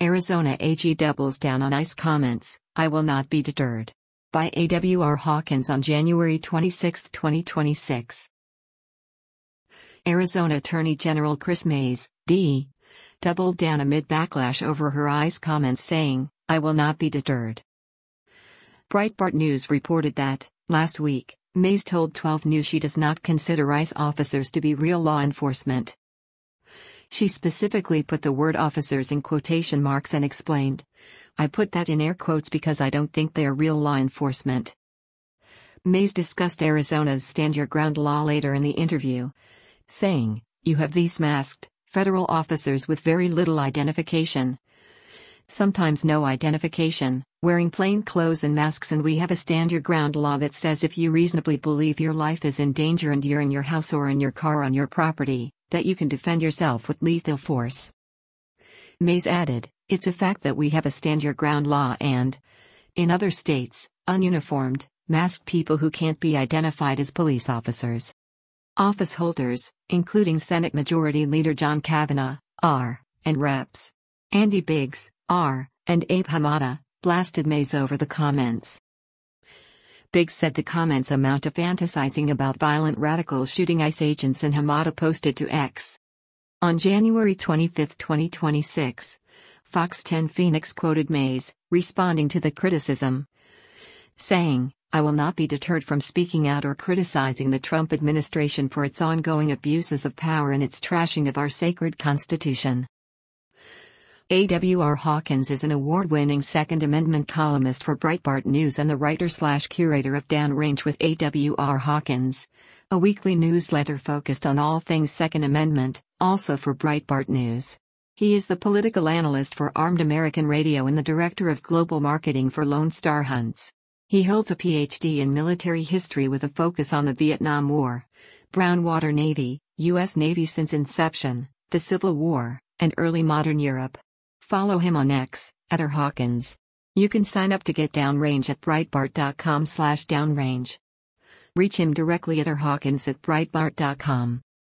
Arizona AG doubles down on ICE comments, "I will not be deterred." By AWR Hawkins on January 26, 2026. Arizona Attorney General Kris Mayes, D., doubled down amid backlash over her ICE comments saying, "I will not be deterred." Breitbart News reported that, last week, Mayes told 12 News she does not consider ICE officers to be real law enforcement. She specifically put the word officers in quotation marks and explained, "I put that in air quotes because I don't think they are real law enforcement." Mayes discussed Arizona's Stand Your Ground law later in the interview, saying, "You have these masked, federal officers with very little identification. Sometimes no identification, wearing plain clothes and masks, and we have a Stand Your Ground law that says if you reasonably believe your life is in danger and you're in your house or in your car or on your property, that you can defend yourself with lethal force." Mayes added, "It's a fact that we have a Stand Your Ground law and, in other states, ununiformed, masked people who can't be identified as police officers. Office holders, including Senate Majority Leader John Kavanaugh, are, and Reps. Andy Biggs, are, and Abe Hamada, blasted Mayes over the comments. Biggs said the comments amount to fantasizing about violent radicals shooting ICE agents, and Hamada posted to X. On January 25, 2026, Fox 10 Phoenix quoted Mayes, responding to the criticism, saying, "I will not be deterred from speaking out or criticizing the Trump administration for its ongoing abuses of power and its trashing of our sacred Constitution." AWR Hawkins is an award-winning Second Amendment columnist for Breitbart News and the writer/curator of Downrange with AWR Hawkins, a weekly newsletter focused on all things Second Amendment, also for Breitbart News. He is the political analyst for Armed American Radio and the director of global marketing for Lone Star Hunts. He holds a Ph.D. in military history with a focus on the Vietnam War, Brown Water Navy, U.S. Navy since inception, the Civil War, and early modern Europe. Follow him on X, @Hawkins. You can sign up to get Downrange at Breitbart.com/downrange. Reach him directly at Hawkins@Breitbart.com.